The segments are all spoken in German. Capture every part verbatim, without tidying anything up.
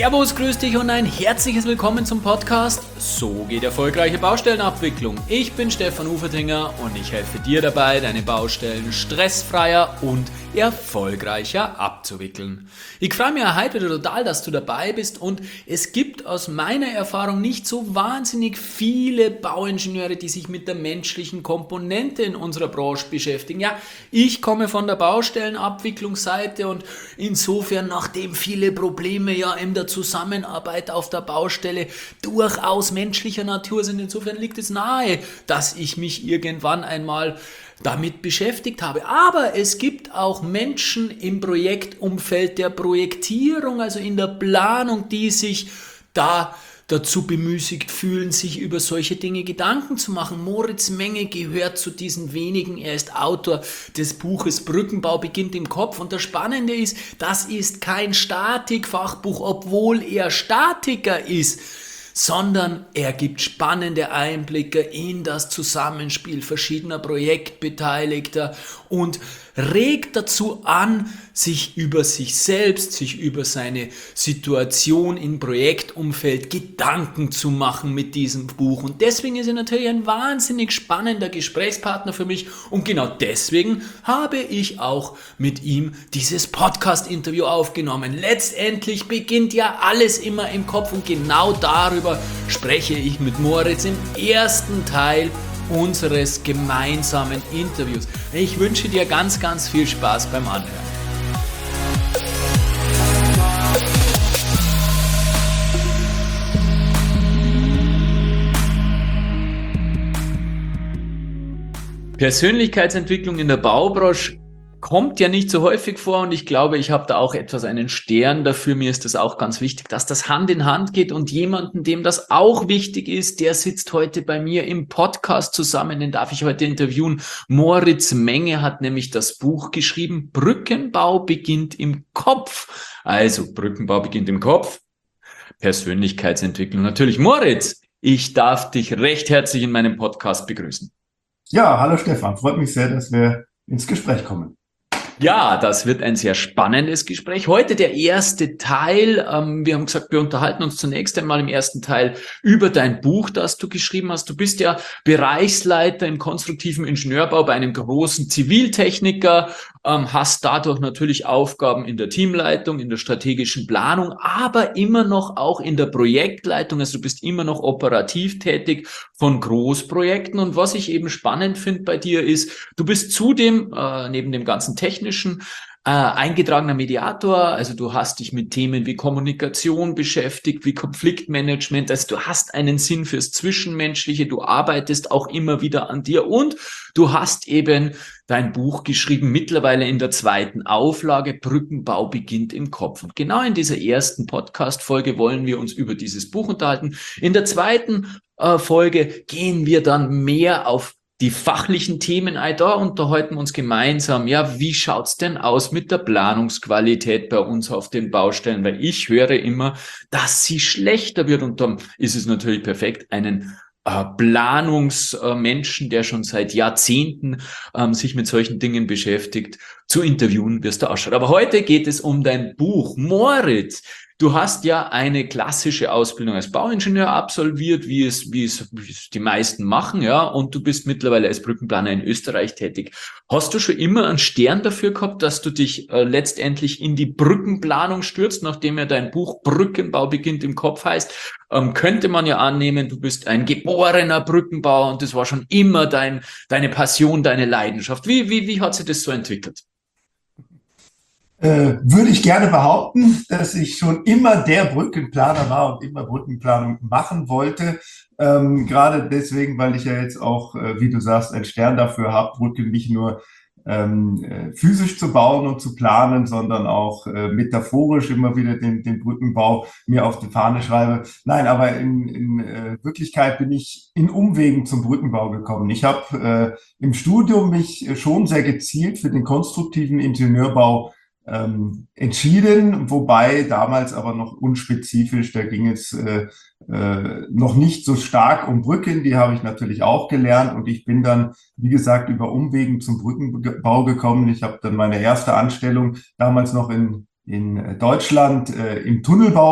Servus, grüß dich und ein herzliches Willkommen zum Podcast So geht erfolgreiche Baustellenabwicklung. Ich bin Stefan Ufertinger und ich helfe dir dabei, deine Baustellen stressfreier und erfolgreicher abzuwickeln. Ich freue mich heute wieder total, dass du dabei bist, und es gibt aus meiner Erfahrung nicht so wahnsinnig viele Bauingenieure, die sich mit der menschlichen Komponente in unserer Branche beschäftigen. Ja, ich komme von der Baustellenabwicklungsseite und insofern, nachdem viele Probleme ja in der Zusammenarbeit auf der Baustelle durchaus menschlicher Natur sind, insofern liegt es nahe, dass ich mich irgendwann einmal damit beschäftigt habe. Aber es gibt auch Menschen im Projektumfeld der Projektierung, also in der Planung, die sich da dazu bemüßigt fühlen, sich über solche Dinge Gedanken zu machen. Moritz Menge gehört zu diesen wenigen. Er ist Autor des Buches Brückenbau beginnt im Kopf. Und das Spannende ist, das ist kein Statikfachbuch, obwohl er Statiker ist, sondern er gibt spannende Einblicke in das Zusammenspiel verschiedener Projektbeteiligter und regt dazu an, sich über sich selbst, sich über seine Situation im Projektumfeld Gedanken zu machen mit diesem Buch. Und deswegen ist er natürlich ein wahnsinnig spannender Gesprächspartner für mich, und genau deswegen habe ich auch mit ihm dieses Podcast-Interview aufgenommen. Letztendlich beginnt ja alles immer im Kopf, und genau darüber spreche ich mit Moritz im ersten Teil unseres gemeinsamen Interviews. Ich wünsche dir ganz, ganz viel Spaß beim Anhören. Persönlichkeitsentwicklung in der Baubranche kommt ja nicht so häufig vor, und ich glaube, ich habe da auch etwas einen Stern dafür. Mir ist das auch ganz wichtig, dass das Hand in Hand geht, und jemanden, dem das auch wichtig ist, der sitzt heute bei mir im Podcast zusammen, den darf ich heute interviewen. Moritz Menge hat nämlich das Buch geschrieben, Brückenbau beginnt im Kopf. Also, Brückenbau beginnt im Kopf, Persönlichkeitsentwicklung. Natürlich, Moritz, ich darf dich recht herzlich in meinem Podcast begrüßen. Ja, hallo Stefan, freut mich sehr, dass wir ins Gespräch kommen. Ja, das wird ein sehr spannendes Gespräch. Heute der erste Teil. Ähm, wir haben gesagt, wir unterhalten uns zunächst einmal im ersten Teil über dein Buch, das du geschrieben hast. Du bist ja Bereichsleiter im konstruktiven Ingenieurbau bei einem großen Ziviltechniker, ähm, hast dadurch natürlich Aufgaben in der Teamleitung, in der strategischen Planung, aber immer noch auch in der Projektleitung. Also du bist immer noch operativ tätig von Großprojekten. Und was ich eben spannend finde bei dir ist, du bist zudem, äh, neben dem ganzen technischen, Äh, eingetragener Mediator, also du hast dich mit Themen wie Kommunikation beschäftigt, wie Konfliktmanagement, also du hast einen Sinn fürs Zwischenmenschliche, du arbeitest auch immer wieder an dir, und du hast eben dein Buch geschrieben, mittlerweile in der zweiten Auflage, Brückenbau beginnt im Kopf. Und genau in dieser ersten Podcast-Folge wollen wir uns über dieses Buch unterhalten. In der zweiten äh, Folge gehen wir dann mehr auf die fachlichen Themen ein. Da unterhalten wir uns gemeinsam, ja, wie schaut's denn aus mit der Planungsqualität bei uns auf den Baustellen? Weil ich höre immer, dass sie schlechter wird, und dann ist es natürlich perfekt, einen äh, Planungsmenschen, der schon seit Jahrzehnten ähm, sich mit solchen Dingen beschäftigt, zu interviewen, wirst du ausschauen. Aber heute geht es um dein Buch. Moritz, du hast ja eine klassische Ausbildung als Bauingenieur absolviert, wie es, wie es, wie es die meisten machen, ja, und du bist mittlerweile als Brückenplaner in Österreich tätig. Hast du schon immer einen Stern dafür gehabt, dass du dich äh, letztendlich in die Brückenplanung stürzt, nachdem ja dein Buch Brückenbau beginnt im Kopf heißt? Ähm, könnte man ja annehmen, du bist ein geborener Brückenbauer, und das war schon immer dein, deine Passion, deine Leidenschaft. Wie, wie, wie hat sich das so entwickelt? Äh, würde ich gerne behaupten, dass ich schon immer der Brückenplaner war und immer Brückenplanung machen wollte. Ähm, gerade deswegen, weil ich ja jetzt auch, äh, wie du sagst, einen Stern dafür habe, Brücken nicht nur ähm, äh, physisch zu bauen und zu planen, sondern auch äh, metaphorisch immer wieder den, den Brückenbau mir auf die Fahne schreibe. Nein, aber in, in äh, Wirklichkeit bin ich in Umwegen zum Brückenbau gekommen. Ich habe äh, im Studium mich schon sehr gezielt für den konstruktiven Ingenieurbau ähm, entschieden, wobei damals aber noch unspezifisch, da ging es äh, äh, noch nicht so stark um Brücken, die habe ich natürlich auch gelernt, und ich bin dann, wie gesagt, über Umwegen zum Brückenbau gekommen. Ich habe dann meine erste Anstellung damals noch in, in Deutschland äh, im Tunnelbau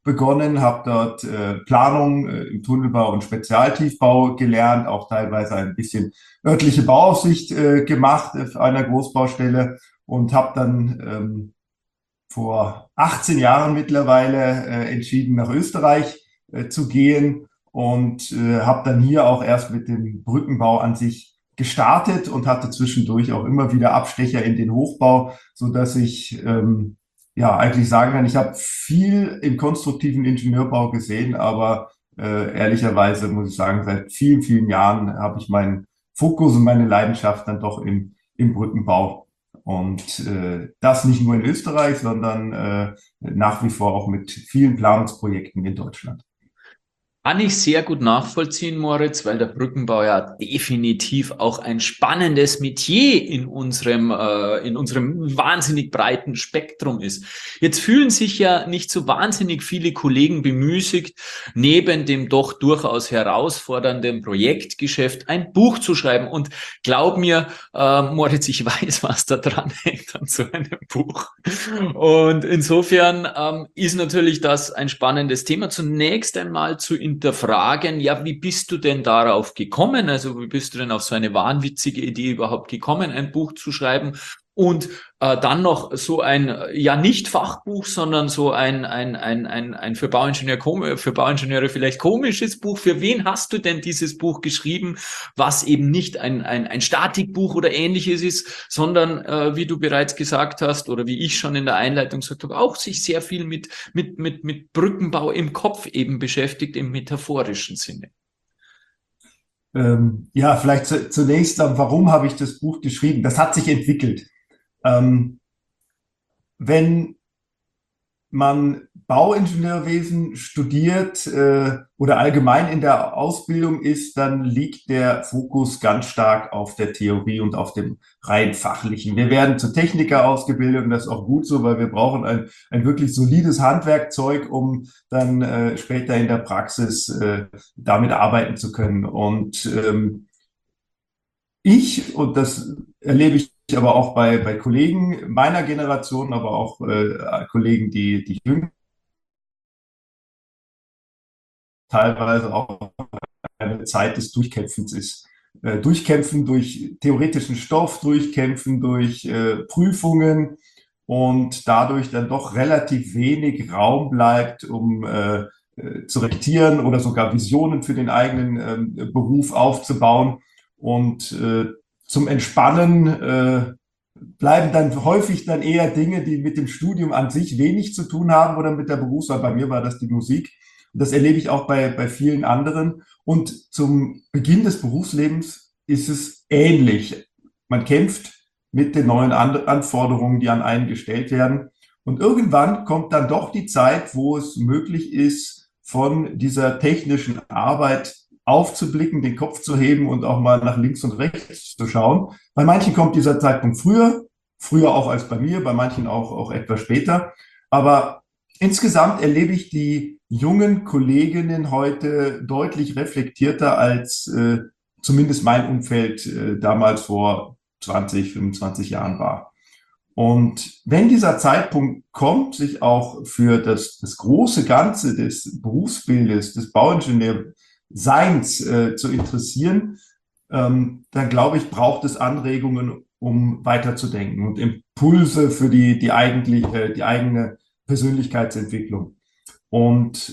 begonnen, habe dort äh, Planung äh, im Tunnelbau und Spezialtiefbau gelernt, auch teilweise ein bisschen örtliche Bauaufsicht äh, gemacht auf einer Großbaustelle und habe dann ähm, vor achtzehn Jahren mittlerweile äh, entschieden, nach Österreich äh, zu gehen und äh, habe dann hier auch erst mit dem Brückenbau an sich gestartet und hatte zwischendurch auch immer wieder Abstecher in den Hochbau, so dass ich ähm, ja eigentlich sagen kann, ich habe viel im konstruktiven Ingenieurbau gesehen, aber äh, ehrlicherweise muss ich sagen, seit vielen, vielen Jahren habe ich meinen Fokus und meine Leidenschaft dann doch im, im Brückenbau. Und äh, das nicht nur in Österreich, sondern äh, nach wie vor auch mit vielen Planungsprojekten in Deutschland. Kann ich sehr gut nachvollziehen, Moritz, weil der Brückenbau ja definitiv auch ein spannendes Metier in unserem, äh, in unserem wahnsinnig breiten Spektrum ist. Jetzt fühlen sich ja nicht so wahnsinnig viele Kollegen bemüßigt, neben dem doch durchaus herausfordernden Projektgeschäft ein Buch zu schreiben. Und glaub mir, äh, Moritz, ich weiß, was da dran hängt an so einem Buch. Und insofern ähm, ist natürlich das ein spannendes Thema. Zunächst einmal zu hinterfragen, ja, wie bist du denn darauf gekommen? Also wie bist du denn auf so eine wahnwitzige Idee überhaupt gekommen, ein Buch zu schreiben? Und äh, dann noch so ein, ja nicht Fachbuch, sondern so ein, ein, ein, ein, ein für Bauingenieur, für Bauingenieure vielleicht komisches Buch. Für wen hast du denn dieses Buch geschrieben, was eben nicht ein, ein, ein Statikbuch oder ähnliches ist, sondern, äh, wie du bereits gesagt hast, oder wie ich schon in der Einleitung gesagt habe, auch sich sehr viel mit, mit, mit, mit Brückenbau im Kopf eben beschäftigt, im metaphorischen Sinne? Ähm, ja, vielleicht zu, zunächst, warum habe ich das Buch geschrieben? Das hat sich entwickelt. Ähm, wenn man Bauingenieurwesen studiert äh, oder allgemein in der Ausbildung ist, dann liegt der Fokus ganz stark auf der Theorie und auf dem rein fachlichen. Wir werden zu Techniker ausgebildet und das ist auch gut so, weil wir brauchen ein, ein wirklich solides Handwerkzeug, um dann äh, später in der Praxis äh, damit arbeiten zu können. Und ähm, ich, und das erlebe ich aber auch bei, bei Kollegen meiner Generation, aber auch äh, Kollegen, die, die jünger, teilweise auch eine Zeit des Durchkämpfens ist. Äh, durchkämpfen durch theoretischen Stoff, durchkämpfen durch äh, Prüfungen und dadurch dann doch relativ wenig Raum bleibt, um äh, äh, zu reflektieren oder sogar Visionen für den eigenen äh, Beruf aufzubauen. Und äh, zum Entspannen äh, bleiben dann häufig dann eher Dinge, die mit dem Studium an sich wenig zu tun haben oder mit der Berufswahl. Bei mir war das die Musik. Und das erlebe ich auch bei, bei vielen anderen. Und zum Beginn des Berufslebens ist es ähnlich. Man kämpft mit den neuen Anforderungen, die an einen gestellt werden. Und irgendwann kommt dann doch die Zeit, wo es möglich ist, von dieser technischen Arbeit aufzublicken, den Kopf zu heben und auch mal nach links und rechts zu schauen. Bei manchen kommt dieser Zeitpunkt früher, früher auch als bei mir, bei manchen auch, auch etwas später. Aber insgesamt erlebe ich die jungen Kolleginnen heute deutlich reflektierter als äh, zumindest mein Umfeld äh, damals vor zwanzig, fünfundzwanzig Jahren war. Und wenn dieser Zeitpunkt kommt, sich auch für das, das große Ganze des Berufsbildes, des Bauingenieurseins äh, zu interessieren, ähm, dann glaube ich, braucht es Anregungen, um weiterzudenken und Impulse für die, die, eigentlich, äh, die eigene Persönlichkeitsentwicklung. Und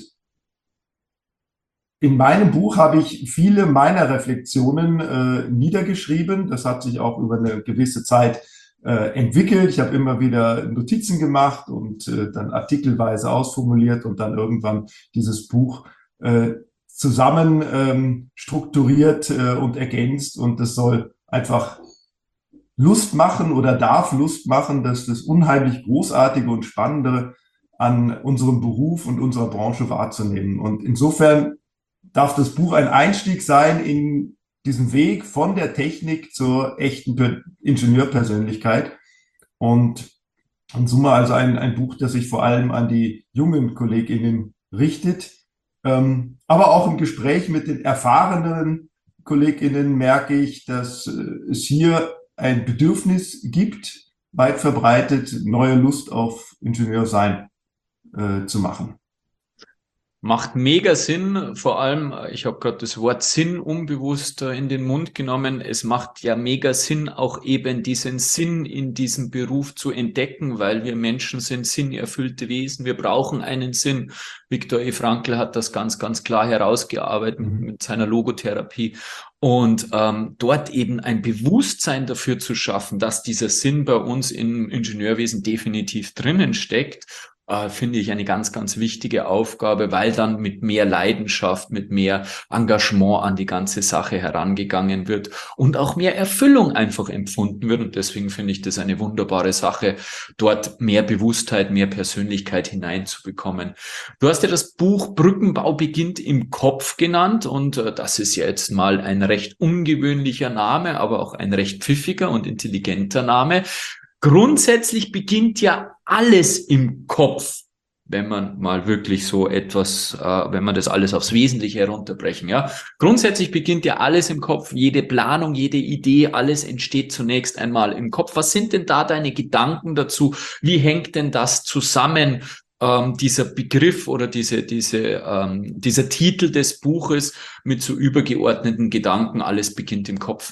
in meinem Buch habe ich viele meiner Reflexionen äh, niedergeschrieben. Das hat sich auch über eine gewisse Zeit äh, entwickelt. Ich habe immer wieder Notizen gemacht und äh, dann artikelweise ausformuliert und dann irgendwann dieses Buch äh, zusammen ähm, strukturiert äh, und ergänzt. Und das soll einfach Lust machen oder darf Lust machen, dass das unheimlich Großartige und Spannende an unserem Beruf und unserer Branche wahrzunehmen. Und insofern darf das Buch ein Einstieg sein in diesen Weg von der Technik zur echten Ingenieurpersönlichkeit. Und in Summe also ein, ein Buch, das sich vor allem an die jungen KollegInnen richtet. Ähm, aber auch im Gespräch mit den erfahrenen KollegInnen merke ich, dass äh, es hier ein Bedürfnis gibt, weit verbreitet, neue Lust auf Ingenieursein äh, zu machen. Macht mega Sinn, vor allem, ich habe gerade das Wort Sinn unbewusst äh, in den Mund genommen. Es macht ja mega Sinn, auch eben diesen Sinn in diesem Beruf zu entdecken, weil wir Menschen sind sinnerfüllte Wesen. Wir brauchen einen Sinn. Viktor E. Frankl hat das ganz, ganz klar herausgearbeitet Mhm. mit seiner Logotherapie. Und ähm, dort eben ein Bewusstsein dafür zu schaffen, dass dieser Sinn bei uns im Ingenieurwesen definitiv drinnen steckt, äh, finde ich eine ganz, ganz wichtige Aufgabe, weil dann mit mehr Leidenschaft, mit mehr Engagement an die ganze Sache herangegangen wird und auch mehr Erfüllung einfach empfunden wird. Und deswegen finde ich das eine wunderbare Sache, dort mehr Bewusstheit, mehr Persönlichkeit hineinzubekommen. Du hast ja das Buch Brückenbau beginnt im Kopf genannt und äh, das ist ja jetzt mal ein recht ungewöhnlicher Name, aber auch ein recht pfiffiger und intelligenter Name. Grundsätzlich beginnt ja alles im Kopf, wenn man mal wirklich so etwas, äh, wenn man das alles aufs Wesentliche herunterbrechen, ja. Grundsätzlich beginnt ja alles im Kopf, jede Planung, jede Idee, alles entsteht zunächst einmal im Kopf. Was sind denn da deine Gedanken dazu? Wie hängt denn das zusammen? Ähm, dieser Begriff oder diese, diese, ähm, dieser Titel des Buches mit so übergeordneten Gedanken, alles beginnt im Kopf.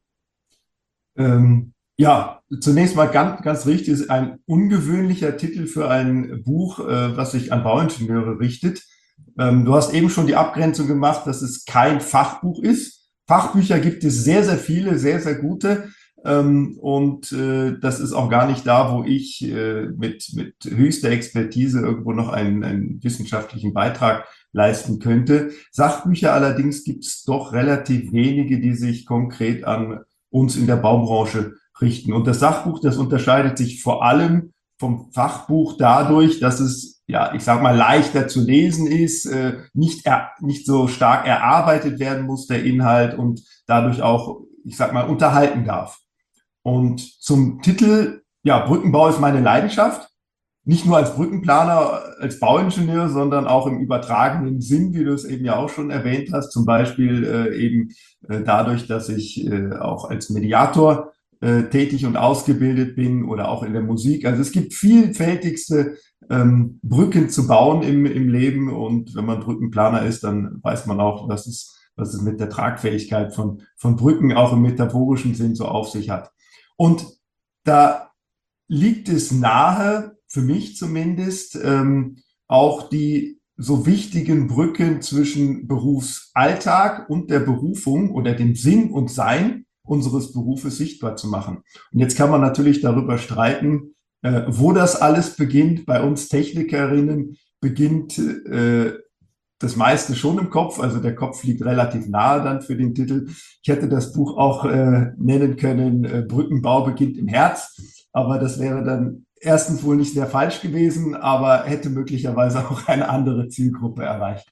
Ähm, ja, zunächst mal ganz, ganz richtig, ist ein ungewöhnlicher Titel für ein Buch, äh, was sich an Bauingenieure richtet. Ähm, du hast eben schon die Abgrenzung gemacht, dass es kein Fachbuch ist. Fachbücher gibt es sehr, sehr viele, sehr, sehr gute. Ähm, und äh, das ist auch gar nicht da, wo ich äh, mit, mit höchster Expertise irgendwo noch einen, einen wissenschaftlichen Beitrag leisten könnte. Sachbücher allerdings gibt es doch relativ wenige, die sich konkret an uns in der Baubranche richten. Und das Sachbuch, das unterscheidet sich vor allem vom Fachbuch dadurch, dass es, ja, ich sag mal, leichter zu lesen ist, äh, nicht, er, nicht so stark erarbeitet werden muss, der Inhalt, und dadurch auch, ich sag mal, unterhalten darf. Und zum Titel, ja, Brückenbau ist meine Leidenschaft. Nicht nur als Brückenplaner, als Bauingenieur, sondern auch im übertragenen Sinn, wie du es eben ja auch schon erwähnt hast. Zum Beispiel äh, eben äh, dadurch, dass ich äh, auch als Mediator äh, tätig und ausgebildet bin oder auch in der Musik. Also es gibt vielfältigste ähm, Brücken zu bauen im, im Leben. Und wenn man Brückenplaner ist, dann weiß man auch, was es, was es mit der Tragfähigkeit von, von Brücken auch im metaphorischen Sinn so auf sich hat. Und da liegt es nahe, für mich zumindest, ähm, auch die so wichtigen Brücken zwischen Berufsalltag und der Berufung oder dem Sinn und Sein unseres Berufes sichtbar zu machen. Und jetzt kann man natürlich darüber streiten, äh, wo das alles beginnt. Bei uns Technikerinnen beginnt äh, das meiste schon im Kopf, also der Kopf liegt relativ nahe dann für den Titel. Ich hätte das Buch auch äh, nennen können, äh, Brückenbau beginnt im Herz, aber das wäre dann erstens wohl nicht sehr falsch gewesen, aber hätte möglicherweise auch eine andere Zielgruppe erreicht.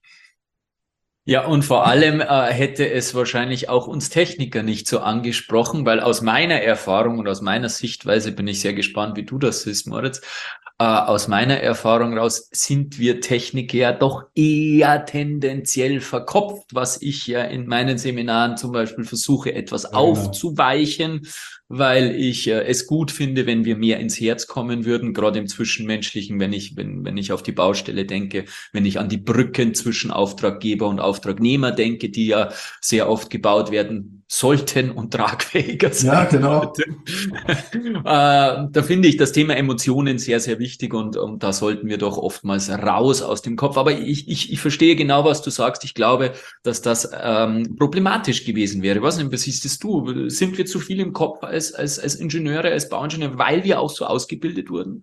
Ja, und vor allem äh, hätte es wahrscheinlich auch uns Techniker nicht so angesprochen, weil aus meiner Erfahrung und aus meiner Sichtweise bin ich sehr gespannt, wie du das siehst, Moritz. Äh, aus meiner Erfahrung raus sind wir Techniker ja doch eher tendenziell verkopft, was ich ja in meinen Seminaren zum Beispiel versuche, etwas Ja, genau. aufzuweichen, weil ich äh, es gut finde, wenn wir mehr ins Herz kommen würden, gerade im Zwischenmenschlichen, wenn ich, wenn, wenn ich auf die Baustelle denke, wenn ich an die Brücken zwischen Auftraggeber und Auftragnehmer denke, die ja sehr oft gebaut werden sollten und tragfähiger sein Ja, genau. sollten. äh, da finde ich das Thema Emotionen sehr, sehr wichtig und, und da sollten wir doch oftmals raus aus dem Kopf. Aber ich, ich, ich verstehe genau, was du sagst. Ich glaube, dass das ähm, problematisch gewesen wäre. Was denn, siehst du? Sind wir zu viel im Kopf als, als, als Ingenieure, als Bauingenieure, weil wir auch so ausgebildet wurden?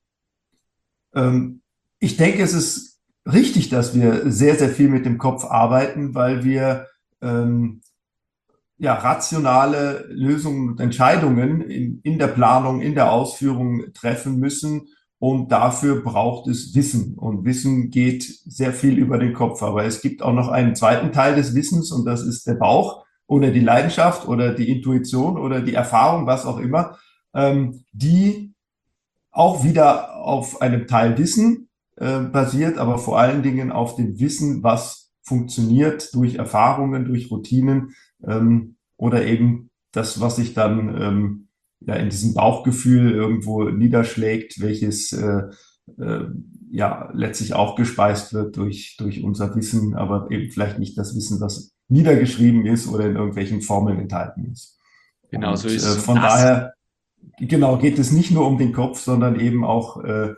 Ähm, ich denke, es ist richtig, dass wir sehr, sehr viel mit dem Kopf arbeiten, weil wir ähm, ja, rationale Lösungen und Entscheidungen in, in der Planung, in der Ausführung treffen müssen. Und dafür braucht es Wissen. Und Wissen geht sehr viel über den Kopf. Aber es gibt auch noch einen zweiten Teil des Wissens, und das ist der Bauch oder die Leidenschaft oder die Intuition oder die Erfahrung, was auch immer, ähm, die auch wieder auf einem Teil Wissen äh, basiert, aber vor allen Dingen auf dem Wissen, was funktioniert durch Erfahrungen, durch Routinen, ähm, oder eben das, was sich dann ähm, ja in diesem Bauchgefühl irgendwo niederschlägt, welches äh, äh, ja letztlich auch gespeist wird durch, durch unser Wissen, aber eben vielleicht nicht das Wissen, was niedergeschrieben ist oder in irgendwelchen Formeln enthalten ist. Genau so Und ist äh, es. Und von das, daher, genau, geht es nicht nur um den Kopf, sondern eben auch, äh,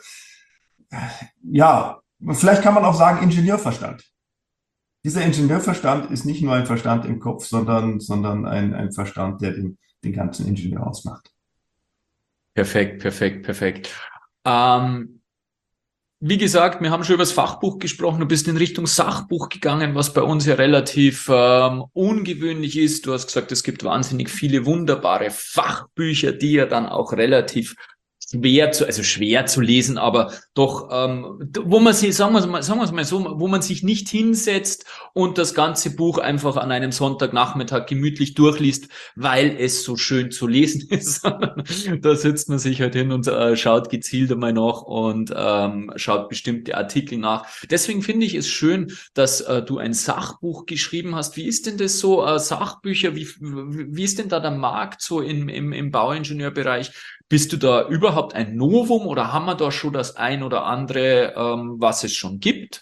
ja, vielleicht kann man auch sagen, Ingenieurverstand. Dieser Ingenieurverstand ist nicht nur ein Verstand im Kopf, sondern, sondern ein, ein Verstand, der den, den ganzen Ingenieur ausmacht. perfekt, perfekt, perfekt. Ähm, Wie gesagt, wir haben schon über das Fachbuch gesprochen. Du bist in Richtung Sachbuch gegangen, was bei uns ja relativ ähm, ungewöhnlich ist. Du hast gesagt, es gibt wahnsinnig viele wunderbare Fachbücher, die ja dann auch relativ schwer zu, also schwer zu lesen, aber doch, ähm, wo man sich, sagen wir es mal, sagen wir es mal so, wo man sich nicht hinsetzt und das ganze Buch einfach an einem Sonntagnachmittag gemütlich durchliest, weil es so schön zu lesen ist. Da sitzt man sich halt hin und äh, schaut gezielt einmal nach und ähm, schaut bestimmte Artikel nach. Deswegen finde ich es schön, dass äh, du ein Sachbuch geschrieben hast. Wie ist denn das so, äh, Sachbücher, wie, wie ist denn da der Markt so im, im, im Bauingenieurbereich? Bist du da überhaupt ein Novum oder haben wir da schon das ein oder andere, ähm, was es schon gibt?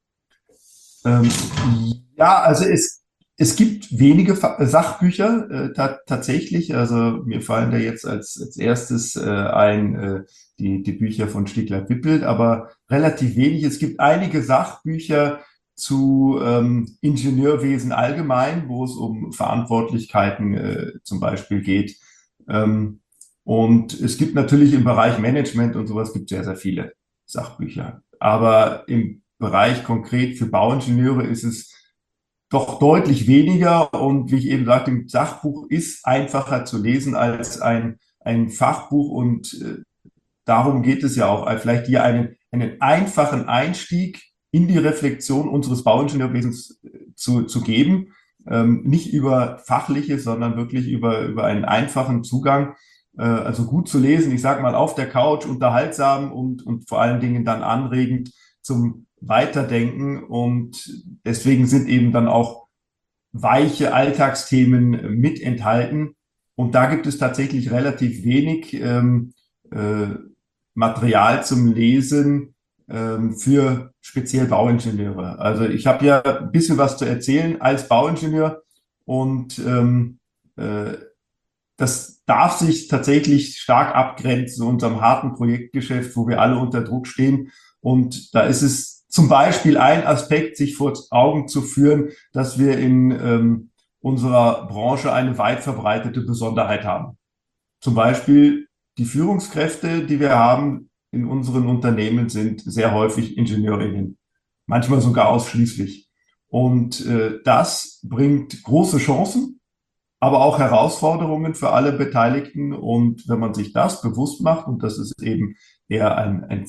Ähm, ja, also es, es gibt wenige Fa Sachbücher äh, ta tatsächlich. Also mir fallen da jetzt als, als erstes äh, ein äh, die, die Bücher von Stigler-Wippelt, aber relativ wenig. Es gibt einige Sachbücher zu ähm, Ingenieurwesen allgemein, wo es um Verantwortlichkeiten äh, zum Beispiel geht. Ähm, und es gibt natürlich im Bereich Management und sowas gibt sehr, sehr viele Sachbücher. Aber im Bereich konkret für Bauingenieure ist es doch deutlich weniger. Und wie ich eben sagte, ein Sachbuch ist einfacher zu lesen als ein, ein Fachbuch. Und äh, darum geht es ja auch, vielleicht hier einen, einen einfachen Einstieg in die Reflexion unseres Bauingenieurwesens zu, zu geben. Ähm, nicht über fachliche, sondern wirklich über, über einen einfachen Zugang. Äh, also gut zu lesen, ich sage mal auf der Couch, unterhaltsam und, und vor allen Dingen dann anregend zum Weiterdenken. Und deswegen sind eben dann auch weiche Alltagsthemen mit enthalten. Und da gibt es tatsächlich relativ wenig ähm, äh, Material zum Lesen ähm, für speziell Bauingenieure. Also ich habe ja ein bisschen was zu erzählen als Bauingenieur und ähm, äh, das darf sich tatsächlich stark abgrenzen zu unserem harten Projektgeschäft, wo wir alle unter Druck stehen. Und da ist es zum Beispiel ein Aspekt, sich vor Augen zu führen, dass wir in ähm, unserer Branche eine weit verbreitete Besonderheit haben. Zum Beispiel die Führungskräfte, die wir haben in unseren Unternehmen, sind sehr häufig Ingenieurinnen, manchmal sogar ausschließlich. Und äh, das bringt große Chancen, aber auch Herausforderungen für alle Beteiligten. Und wenn man sich das bewusst macht, und das ist eben eher ein, ein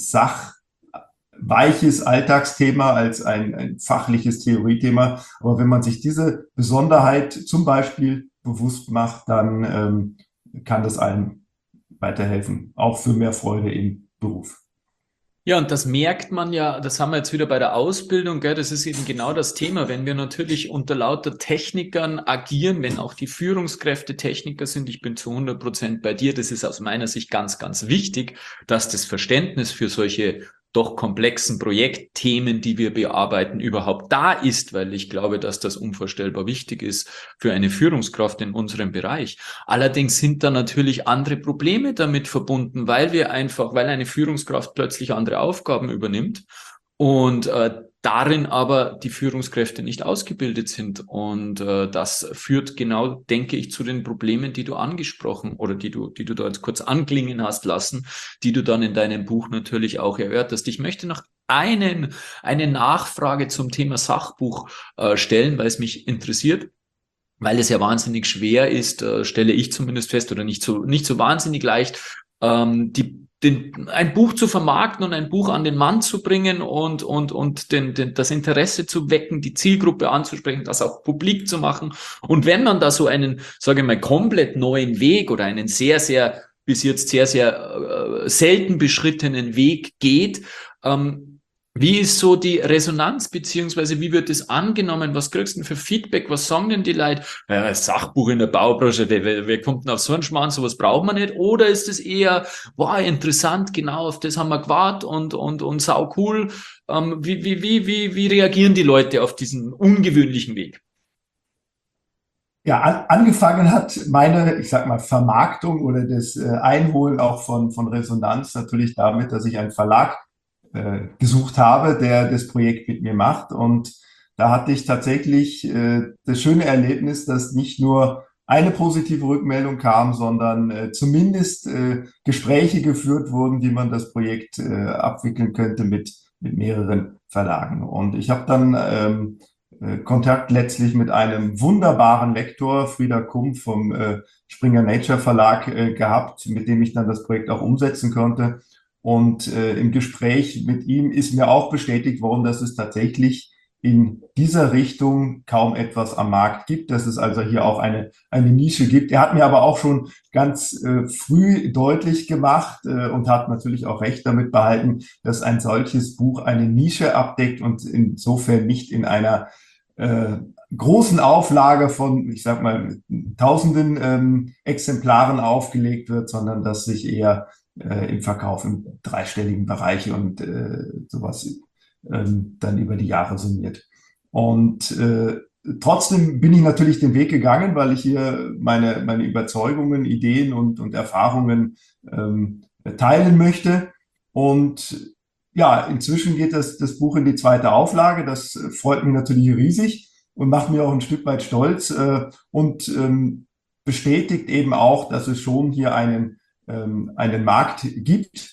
sachweiches Alltagsthema als ein, ein fachliches Theoriethema, aber wenn man sich diese Besonderheit zum Beispiel bewusst macht, dann ähm, kann das einem weiterhelfen, auch für mehr Freude im Beruf. Ja, und das merkt man ja, das haben wir jetzt wieder bei der Ausbildung, gell, das ist eben genau das Thema, wenn wir natürlich unter lauter Technikern agieren, wenn auch die Führungskräfte Techniker sind, ich bin zu hundert Prozent bei dir, das ist aus meiner Sicht ganz, ganz wichtig, dass das Verständnis für solche doch komplexen Projektthemen, die wir bearbeiten, überhaupt da ist, weil ich glaube, dass das unvorstellbar wichtig ist für eine Führungskraft in unserem Bereich. Allerdings sind da natürlich andere Probleme damit verbunden, weil wir einfach, weil eine Führungskraft plötzlich andere Aufgaben übernimmt und äh, darin aber die Führungskräfte nicht ausgebildet sind. Und äh, das führt genau, denke ich, zu den Problemen, die du angesprochen oder die du, die du da jetzt kurz anklingen hast lassen, die du dann in deinem Buch natürlich auch erörterst. Ich möchte noch einen, eine Nachfrage zum Thema Sachbuch äh, stellen, weil es mich interessiert. Weil es ja wahnsinnig schwer ist, äh, stelle ich zumindest fest, oder nicht so, nicht so wahnsinnig leicht, ähm, die Den, ein Buch zu vermarkten und ein Buch an den Mann zu bringen und, und, und den, den, das Interesse zu wecken, die Zielgruppe anzusprechen, das auch publik zu machen. Und wenn man da so einen, sage ich mal, komplett neuen Weg oder einen sehr, sehr, bis jetzt sehr, sehr äh, selten beschrittenen Weg geht, ähm, Wie ist so die Resonanz, beziehungsweise wie wird es angenommen? Was kriegst du denn für Feedback? Was sagen denn die Leute? Ja, ein Sachbuch in der Baubranche, wer, wer, wer kommt denn auf so einen Schmarrn? Sowas braucht man nicht. Oder ist es eher, wow, interessant, genau auf das haben wir gewartet und, und, und sau cool. Ähm, wie, wie, wie, wie, wie reagieren die Leute auf diesen ungewöhnlichen Weg? Ja, an, angefangen hat meine, ich sag mal, Vermarktung oder das äh, Einholen auch von, von Resonanz natürlich damit, dass ich einen Verlag äh, gesucht habe, der das Projekt mit mir macht. Und da hatte ich tatsächlich äh, das schöne Erlebnis, dass nicht nur eine positive Rückmeldung kam, sondern äh, zumindest äh, Gespräche geführt wurden, wie man das Projekt äh, abwickeln könnte mit, mit mehreren Verlagen. Und ich habe dann ähm, äh, Kontakt letztlich mit einem wunderbaren Lektor, Frieder Kumpf vom äh, Springer Nature Verlag, äh, gehabt, mit dem ich dann das Projekt auch umsetzen konnte. Und äh, im Gespräch mit ihm ist mir auch bestätigt worden, dass es tatsächlich in dieser Richtung kaum etwas am Markt gibt, dass es also hier auch eine, eine Nische gibt. Er hat mir aber auch schon ganz äh, früh deutlich gemacht äh, und hat natürlich auch recht damit behalten, dass ein solches Buch eine Nische abdeckt und insofern nicht in einer äh, großen Auflage von, ich sag mal, tausenden ähm, Exemplaren aufgelegt wird, sondern dass sich eher äh, im Verkauf im dreistelligen Bereich und äh, sowas ähm, dann über die Jahre summiert. Und äh, trotzdem bin ich natürlich den Weg gegangen, weil ich hier meine, meine Überzeugungen, Ideen und, und Erfahrungen ähm, teilen möchte. Und ja, inzwischen geht das, das Buch in die zweite Auflage. Das freut mich natürlich riesig und macht mir auch ein Stück weit stolz äh, und ähm, bestätigt eben auch, dass es schon hier einen, ähm, einen Markt gibt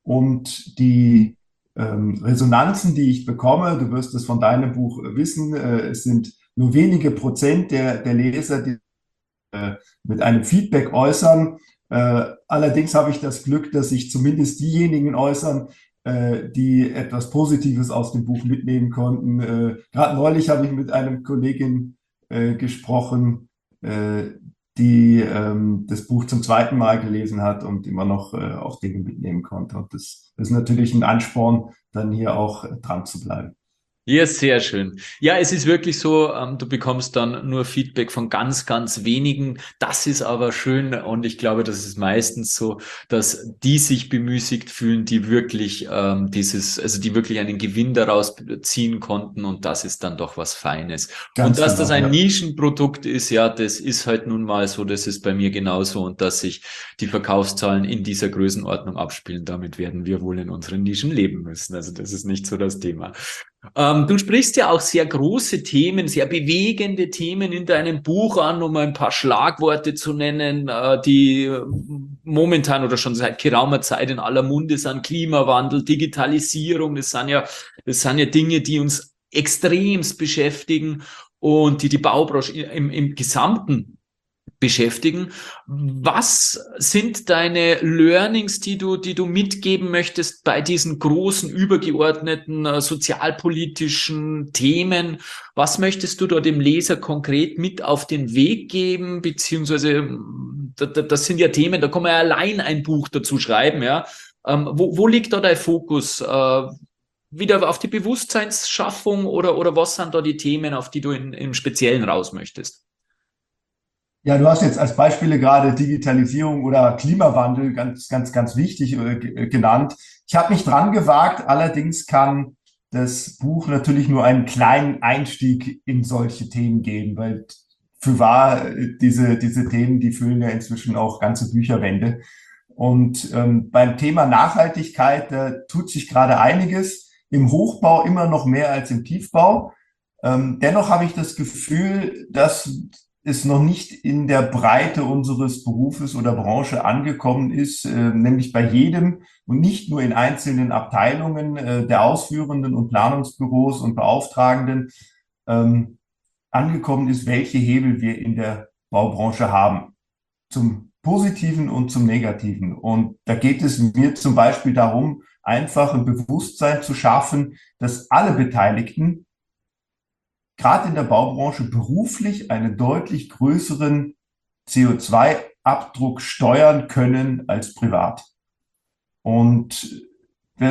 und die ähm, Resonanzen, die ich bekomme, du wirst es von deinem Buch wissen, äh, es sind nur wenige Prozent der, der Leser, die äh, mit einem Feedback äußern. Äh, allerdings habe ich das Glück, dass sich zumindest diejenigen äußern, äh, die etwas Positives aus dem Buch mitnehmen konnten. Äh, gerade neulich habe ich mit einem Kollegin äh, gesprochen, äh, die ähm, das Buch zum zweiten Mal gelesen hat und immer noch äh, auch Dinge mitnehmen konnte. Und das, das ist natürlich ein Ansporn, dann hier auch äh, dran zu bleiben. Ja, sehr schön. Ja, es ist wirklich so, ähm, du bekommst dann nur Feedback von ganz, ganz wenigen. Das ist aber schön und ich glaube, das ist meistens so, dass die sich bemüßigt fühlen, die wirklich ähm, dieses, also die wirklich einen Gewinn daraus ziehen konnten und das ist dann doch was Feines. Und Ganz dass das genau, ein ja. Nischenprodukt ist, ja, das ist halt nun mal so, das ist bei mir genauso und dass sich die Verkaufszahlen in dieser Größenordnung abspielen, damit werden wir wohl in unseren Nischen leben müssen. Also das ist nicht so das Thema. Ähm, du sprichst ja auch sehr große Themen, sehr bewegende Themen in deinem Buch an, um ein paar Schlagworte zu nennen, äh, die momentan oder schon seit geraumer Zeit in aller Munde sind. Klimawandel, Digitalisierung, das sind ja, das sind ja Dinge, die uns extremst beschäftigen und die die Baubranche im, im Gesamten beschäftigen. Was sind deine Learnings, die du, die du mitgeben möchtest bei diesen großen, übergeordneten, äh, sozialpolitischen Themen? Was möchtest du da dem Leser konkret mit auf den Weg geben? Beziehungsweise, da, da, das sind ja Themen, da kann man ja allein ein Buch dazu schreiben, ja. Ähm, wo, wo liegt da dein Fokus? Äh, wieder auf die Bewusstseinsschaffung oder, oder was sind da die Themen, auf die du in, im Speziellen raus möchtest? Ja, du hast jetzt als Beispiele gerade Digitalisierung oder Klimawandel ganz, ganz, ganz wichtig äh, ge- genannt. Ich habe mich dran gewagt, allerdings kann das Buch natürlich nur einen kleinen Einstieg in solche Themen geben, weil für wahr, äh, diese, diese Themen, die füllen ja inzwischen auch ganze Bücherwände. Und ähm, beim Thema Nachhaltigkeit, da tut sich gerade einiges. Im Hochbau immer noch mehr als im Tiefbau. Ähm, dennoch habe ich das Gefühl, dass es noch nicht in der Breite unseres Berufes oder Branche angekommen ist, äh, nämlich bei jedem und nicht nur in einzelnen Abteilungen äh, der ausführenden und Planungsbüros und Beauftragenden ähm, angekommen ist, welche Hebel wir in der Baubranche haben. Zum Positiven und zum Negativen. Und da geht es mir zum Beispiel darum, einfach ein Bewusstsein zu schaffen, dass alle Beteiligten gerade in der Baubranche beruflich einen deutlich größeren C O zwei Abdruck steuern können als privat. Und wenn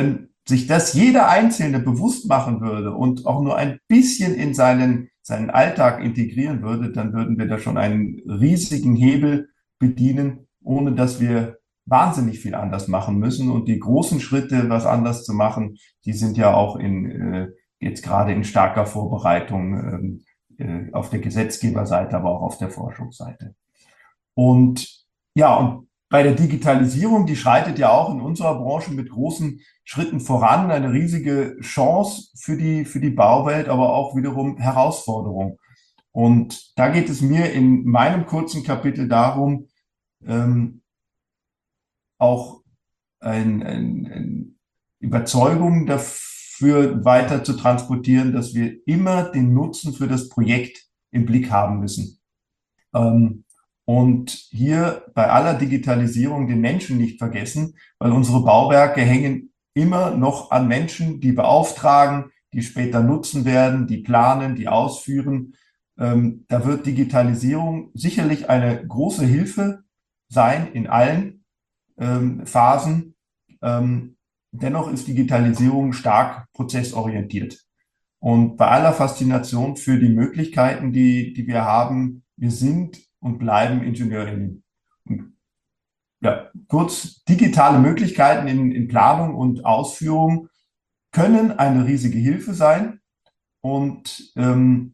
sich das jeder Einzelne bewusst machen würde und auch nur ein bisschen in seinen, seinen Alltag integrieren würde, dann würden wir da schon einen riesigen Hebel bedienen, ohne dass wir wahnsinnig viel anders machen müssen. Und die großen Schritte, was anders zu machen, die sind ja auch in, äh, jetzt gerade in starker Vorbereitung äh, äh, auf der Gesetzgeberseite, aber auch auf der Forschungsseite. Und ja, und bei der Digitalisierung, die schreitet ja auch in unserer Branche mit großen Schritten voran, eine riesige Chance für die, für die Bauwelt, aber auch wiederum Herausforderung. Und da geht es mir in meinem kurzen Kapitel darum, ähm, auch ein, ein, ein Überzeugung dafür weiter zu transportieren, dass wir immer den Nutzen für das Projekt im Blick haben müssen. Ähm, und hier bei aller Digitalisierung den Menschen nicht vergessen, weil unsere Bauwerke hängen immer noch an Menschen, die beauftragen, die später nutzen werden, die planen, die ausführen. Ähm, da wird Digitalisierung sicherlich eine große Hilfe sein in allen ähm, Phasen. Ähm, dennoch ist Digitalisierung stark prozessorientiert. Und bei aller Faszination für die Möglichkeiten, die, die wir haben, wir sind und bleiben IngenieurInnen. Und ja, kurz, digitale Möglichkeiten in, in Planung und Ausführung können eine riesige Hilfe sein. Und ähm,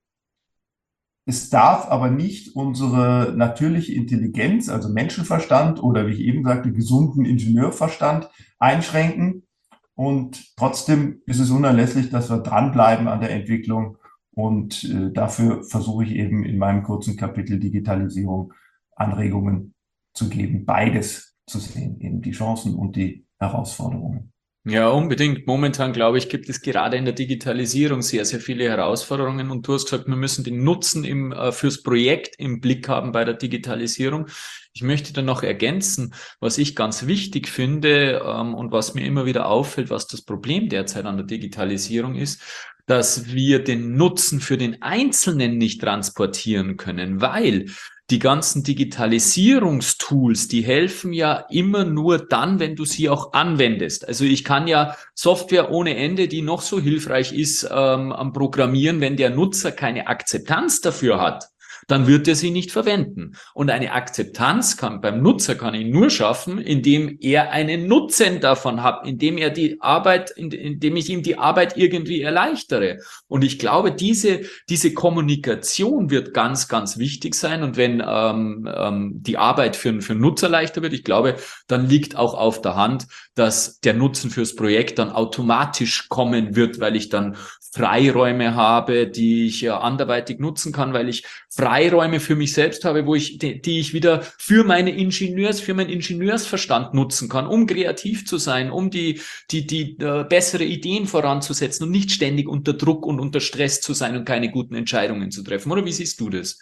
es darf aber nicht unsere natürliche Intelligenz, also Menschenverstand oder wie ich eben sagte, gesunden Ingenieurverstand einschränken. Und trotzdem ist es unerlässlich, dass wir dranbleiben an der Entwicklung. Und äh, dafür versuche ich eben in meinem kurzen Kapitel Digitalisierung Anregungen zu geben, beides zu sehen, eben die Chancen und die Herausforderungen. Ja, unbedingt. Momentan, glaube ich, gibt es gerade in der Digitalisierung sehr, sehr viele Herausforderungen. Und du hast gesagt, wir müssen den Nutzen im, äh, fürs Projekt im Blick haben bei der Digitalisierung. Ich möchte dann noch ergänzen, was ich ganz wichtig finde ähm, und was mir immer wieder auffällt, was das Problem derzeit an der Digitalisierung ist, dass wir den Nutzen für den Einzelnen nicht transportieren können, weil die ganzen Digitalisierungstools, die helfen ja immer nur dann, wenn du sie auch anwendest. Also ich kann ja Software ohne Ende, die noch so hilfreich ist, ähm, am Programmieren, wenn der Nutzer keine Akzeptanz dafür hat, dann wird er sie nicht verwenden. Und eine Akzeptanz kann beim Nutzer kann ich nur schaffen, indem er einen Nutzen davon hat, indem er die Arbeit, indem ich ihm die Arbeit irgendwie erleichtere. Und ich glaube, diese diese Kommunikation wird ganz, ganz wichtig sein. Und wenn ähm, ähm, die Arbeit für, für den Nutzer leichter wird, ich glaube, dann liegt auch auf der Hand, dass der Nutzen fürs Projekt dann automatisch kommen wird, weil ich dann Freiräume habe, die ich ja anderweitig nutzen kann, weil ich Freiräume für mich selbst habe, wo ich, die, die ich wieder für meine Ingenieurs, für meinen Ingenieursverstand nutzen kann, um kreativ zu sein, um die, die, die äh, bessere Ideen voranzusetzen und nicht ständig unter Druck und unter Stress zu sein und keine guten Entscheidungen zu treffen. Oder wie siehst du das?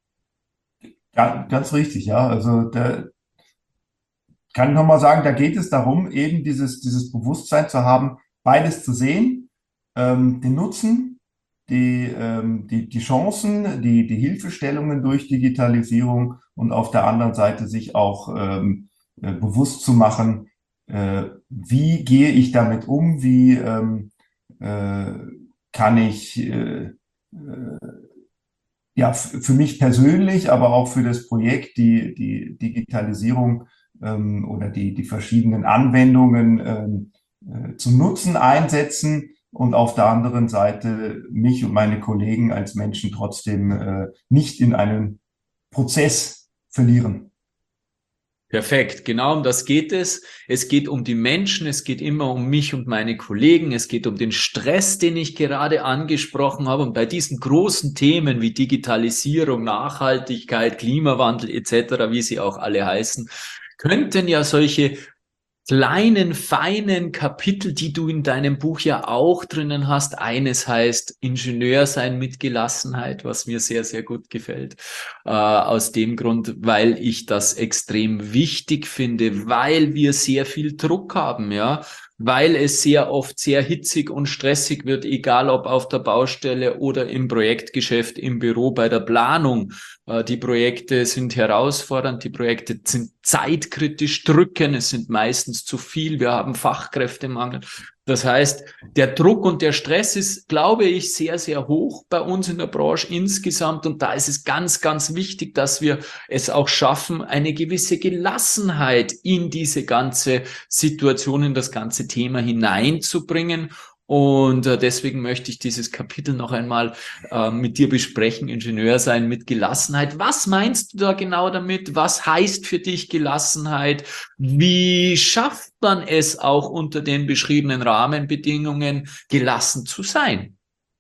Ja, ganz richtig, ja. Also da kann ich nochmal sagen, da geht es darum, eben dieses, dieses Bewusstsein zu haben, beides zu sehen, ähm, den Nutzen, die, ähm, die, die Chancen, die, die Hilfestellungen durch Digitalisierung und auf der anderen Seite sich auch ähm, äh, bewusst zu machen, äh, wie gehe ich damit um, wie ähm, äh, kann ich äh, äh, ja für mich persönlich, aber auch für das Projekt die, die Digitalisierung ähm, oder die, die verschiedenen Anwendungen ähm, äh, zum Nutzen einsetzen und auf der anderen Seite mich und meine Kollegen als Menschen trotzdem äh, nicht in einen Prozess verlieren. Perfekt, genau um das geht es. Es geht um die Menschen, es geht immer um mich und meine Kollegen, es geht um den Stress, den ich gerade angesprochen habe. Und bei diesen großen Themen wie Digitalisierung, Nachhaltigkeit, Klimawandel et cetera, wie sie auch alle heißen, könnten ja solche kleinen, feinen Kapitel, die du in deinem Buch ja auch drinnen hast. Eines heißt Ingenieur sein mit Gelassenheit, was mir sehr, sehr gut gefällt. Äh, aus dem Grund, weil ich das extrem wichtig finde, weil wir sehr viel Druck haben, ja. Weil es sehr oft sehr hitzig und stressig wird, egal ob auf der Baustelle oder im Projektgeschäft, im Büro, bei der Planung. Die Projekte sind herausfordernd, die Projekte sind zeitkritisch, drücken, es sind meistens zu viel, wir haben Fachkräftemangel. Das heißt, der Druck und der Stress ist, glaube ich, sehr, sehr hoch bei uns in der Branche insgesamt. Und da ist es ganz, ganz wichtig, dass wir es auch schaffen, eine gewisse Gelassenheit in diese ganze Situation, in das ganze Thema hineinzubringen. Und äh, deswegen möchte ich dieses Kapitel noch einmal äh, mit dir besprechen, Ingenieur sein mit Gelassenheit. Was meinst du da genau damit? Was heißt für dich Gelassenheit? Wie schafft man es auch unter den beschriebenen Rahmenbedingungen, gelassen zu sein?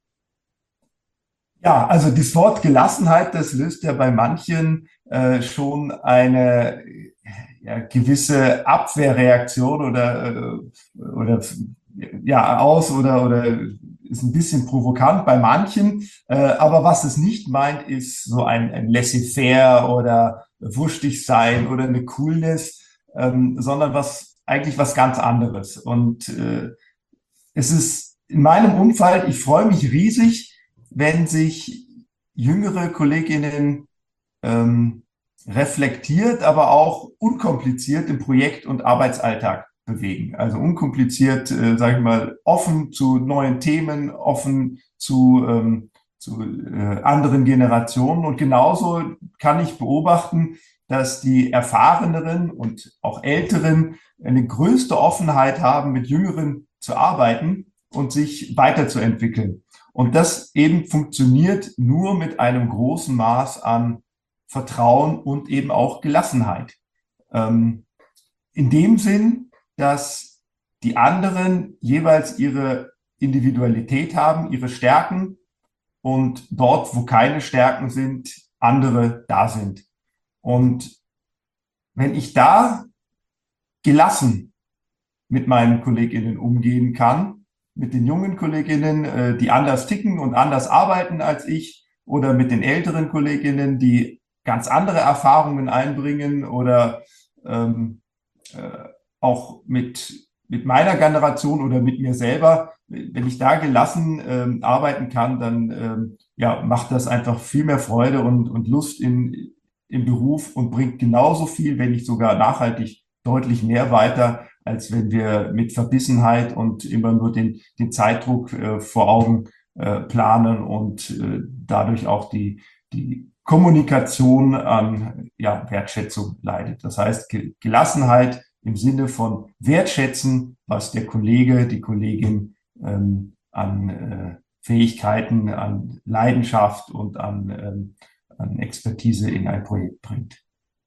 Ja, also das Wort Gelassenheit, das löst ja bei manchen äh, schon eine ja, gewisse Abwehrreaktion oder, äh, oder ja, aus oder, oder ist ein bisschen provokant bei manchen. Äh, aber was es nicht meint, ist so ein, ein Laissez-faire oder wurstig sein oder eine Coolness, ähm, sondern was eigentlich was ganz anderes. Und äh, es ist in meinem Umfeld, ich freue mich riesig, wenn sich jüngere Kolleginnen ähm, reflektiert, aber auch unkompliziert im Projekt- und Arbeitsalltag bewegen. Also unkompliziert, äh, sage ich mal, offen zu neuen Themen, offen zu, ähm, zu äh, anderen Generationen. Und genauso kann ich beobachten, dass die Erfahreneren und auch Älteren eine größte Offenheit haben, mit Jüngeren zu arbeiten und sich weiterzuentwickeln. Und das eben funktioniert nur mit einem großen Maß an Vertrauen und eben auch Gelassenheit. Ähm, in dem Sinn, dass die anderen jeweils ihre Individualität haben, ihre Stärken und dort, wo keine Stärken sind, andere da sind. Und wenn ich da gelassen mit meinen KollegInnen umgehen kann, mit den jungen KollegInnen, die anders ticken und anders arbeiten als ich, oder mit den älteren KollegInnen, die ganz andere Erfahrungen einbringen oder ähm, äh, auch mit, mit meiner Generation oder mit mir selber, wenn ich da gelassen ähm, arbeiten kann, dann ähm, ja, macht das einfach viel mehr Freude und, und Lust in, im Beruf und bringt genauso viel, wenn nicht sogar nachhaltig deutlich mehr weiter, als wenn wir mit Verbissenheit und immer nur den, den Zeitdruck äh, vor Augen äh, planen und äh, dadurch auch die, die Kommunikation an ja, Wertschätzung leidet. Das heißt, Gelassenheit im Sinne von wertschätzen, was der Kollege, die Kollegin ähm, an äh, Fähigkeiten, an Leidenschaft und an, ähm, an Expertise in ein Projekt bringt.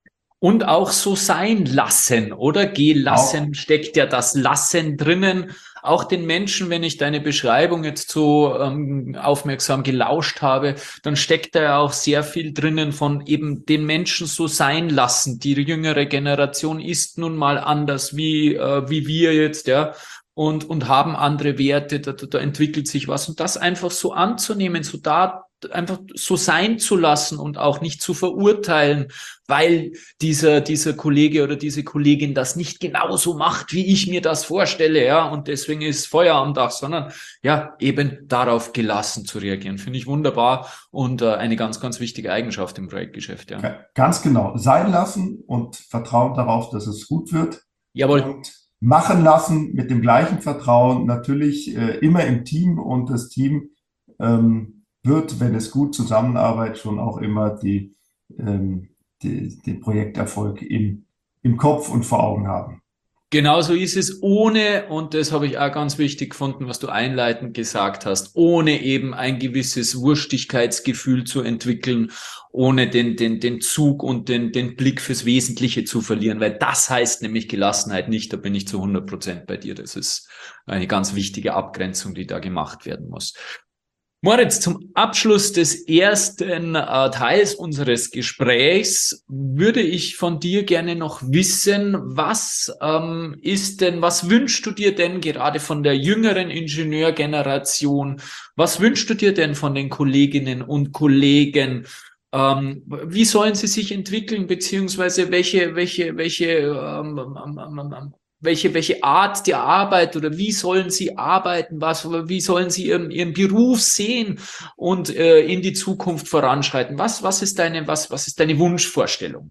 Und auch so sein lassen, oder? Gelassen Auch. steckt ja das Lassen drinnen. Auch den Menschen, wenn ich deine Beschreibung jetzt so ähm, aufmerksam gelauscht habe, dann steckt da ja auch sehr viel drinnen von eben den Menschen so sein lassen. Die jüngere Generation ist nun mal anders wie, äh, wie wir jetzt, ja. Und, und haben andere Werte, da, da entwickelt sich was. Und das einfach so anzunehmen, so da einfach so sein zu lassen und auch nicht zu verurteilen, weil dieser, dieser Kollege oder diese Kollegin das nicht genauso macht, wie ich mir das vorstelle, ja, und deswegen ist Feuer am Dach, sondern ja, eben darauf gelassen zu reagieren. Finde ich wunderbar und äh, eine ganz, ganz wichtige Eigenschaft im Projektgeschäft, ja. Ganz genau. Sein lassen und Vertrauen darauf, dass es gut wird. Jawohl. Und machen lassen mit dem gleichen Vertrauen, natürlich äh, immer im Team, und das Team ähm, wird, wenn es gut zusammenarbeitet, schon auch immer die, ähm, die, den Projekterfolg im, im Kopf und vor Augen haben. Genauso ist es ohne, und das habe ich auch ganz wichtig gefunden, was du einleitend gesagt hast, ohne eben ein gewisses Wurstigkeitsgefühl zu entwickeln, ohne den, den, den Zug und den, den Blick fürs Wesentliche zu verlieren, weil das heißt nämlich Gelassenheit nicht, da bin ich zu hundert Prozent bei dir. Das ist eine ganz wichtige Abgrenzung, die da gemacht werden muss. Moritz, zum Abschluss des ersten äh, Teils unseres Gesprächs würde ich von dir gerne noch wissen, was ähm, ist denn, was wünschst du dir denn gerade von der jüngeren Ingenieurgeneration? Was wünschst du dir denn von den Kolleginnen und Kollegen? Ähm, wie sollen sie sich entwickeln, beziehungsweise welche, welche, welche, ähm, ähm, ähm, welche, welche Art der Arbeit oder wie sollen sie arbeiten, was, wie sollen sie ihren, ihren Beruf sehen und äh, in die Zukunft voranschreiten? Was, was ist deine, was, was ist deine Wunschvorstellung?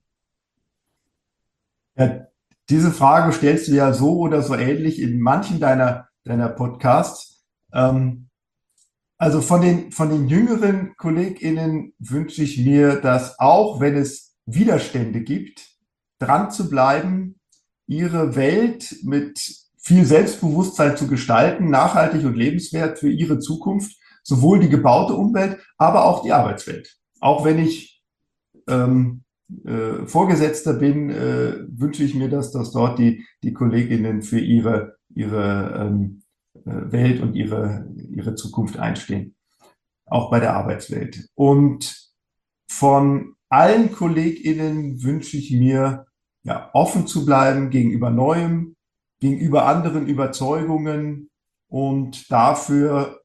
Ja, diese Frage stellst du ja so oder so ähnlich in manchen deiner, deiner Podcasts. Ähm, also von den, von den jüngeren KollegInnen wünsche ich mir, dass auch wenn es Widerstände gibt, dran zu bleiben, ihre Welt mit viel Selbstbewusstsein zu gestalten, nachhaltig und lebenswert für ihre Zukunft, sowohl die gebaute Umwelt, aber auch die Arbeitswelt. Auch wenn ich ähm, äh, Vorgesetzter bin, äh, wünsche ich mir, dass, dass dort die, die KollegInnen für ihre, ihre ähm, Welt und ihre, ihre Zukunft einstehen. Auch bei der Arbeitswelt. Und von allen KollegInnen wünsche ich mir, ja, offen zu bleiben gegenüber Neuem, gegenüber anderen Überzeugungen und dafür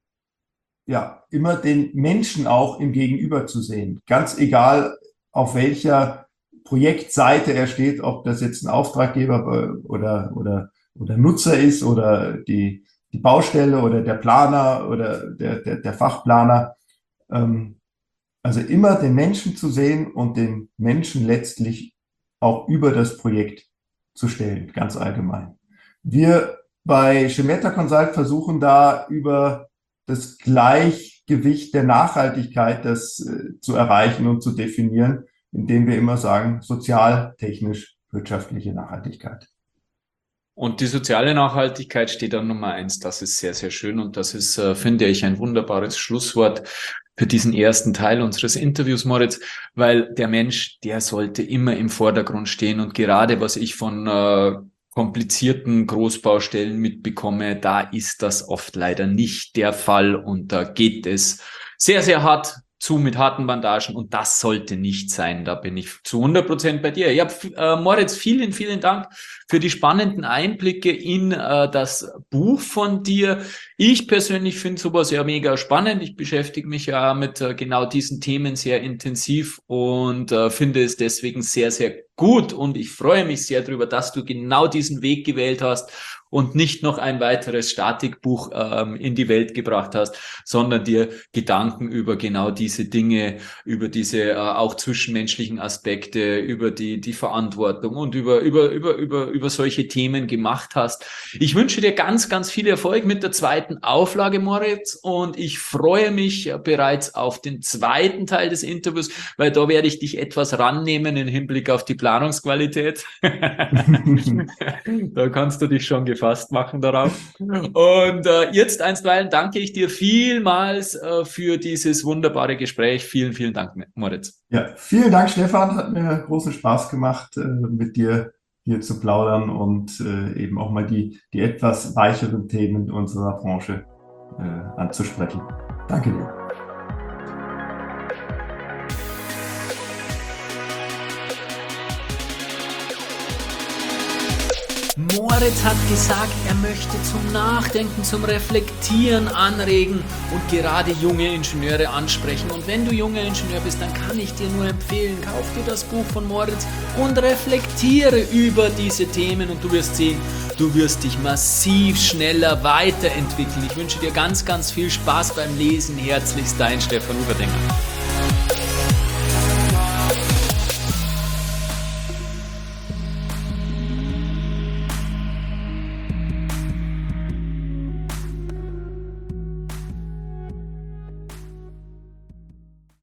ja immer den Menschen auch im Gegenüber zu sehen. Ganz egal, auf welcher Projektseite er steht, ob das jetzt ein Auftraggeber oder, oder, oder Nutzer ist oder die, die Baustelle oder der Planer oder der, der, der Fachplaner. Also immer den Menschen zu sehen und den Menschen letztlich auch über das Projekt zu stellen, ganz allgemein. Wir bei Schemeta Consult versuchen da über das Gleichgewicht der Nachhaltigkeit das äh, zu erreichen und zu definieren, indem wir immer sagen, sozial, technisch, wirtschaftliche Nachhaltigkeit. Und die soziale Nachhaltigkeit steht an Nummer eins. Das ist sehr, sehr schön. Und das ist, äh, finde ich, ein wunderbares Schlusswort für diesen ersten Teil unseres Interviews, Moritz, weil der Mensch, der sollte immer im Vordergrund stehen. Und gerade was ich von äh, komplizierten Großbaustellen mitbekomme, da ist das oft leider nicht der Fall. Und da geht es sehr, sehr hart zu mit harten Bandagen und das sollte nicht sein. Da bin ich zu hundert Prozent bei dir. Ja, äh, Moritz, vielen, vielen Dank für die spannenden Einblicke in äh, das Buch von dir. Ich persönlich finde sowas ja mega spannend. Ich beschäftige mich ja mit äh, genau diesen Themen sehr intensiv und äh, finde es deswegen sehr, sehr gut und ich freue mich sehr darüber, dass du genau diesen Weg gewählt hast und nicht noch ein weiteres Statikbuch ähm, in die Welt gebracht hast, sondern dir Gedanken über genau diese Dinge, über diese äh, auch zwischenmenschlichen Aspekte, über die die Verantwortung und über über über über über solche Themen gemacht hast. Ich wünsche dir ganz ganz viel Erfolg mit der zweiten Auflage, Moritz, und ich freue mich bereits auf den zweiten Teil des Interviews, weil da werde ich dich etwas rannehmen im Hinblick auf die Planungsqualität. Da kannst du dich schon gefasst machen darauf. Und äh, jetzt einstweilen danke ich dir vielmals äh, für dieses wunderbare Gespräch. Vielen, vielen Dank, Moritz. Ja, vielen Dank, Stefan. Hat mir großen Spaß gemacht, äh, mit dir hier zu plaudern und äh, eben auch mal die, die etwas weicheren Themen unserer Branche äh, anzusprechen. Danke dir. Moritz hat gesagt, er möchte zum Nachdenken, zum Reflektieren anregen und gerade junge Ingenieure ansprechen. Und wenn du junger Ingenieur bist, dann kann ich dir nur empfehlen, kauf dir das Buch von Moritz und reflektiere über diese Themen und du wirst sehen, du wirst dich massiv schneller weiterentwickeln. Ich wünsche dir ganz, ganz viel Spaß beim Lesen. Herzlichst dein Stefan Uberdinger.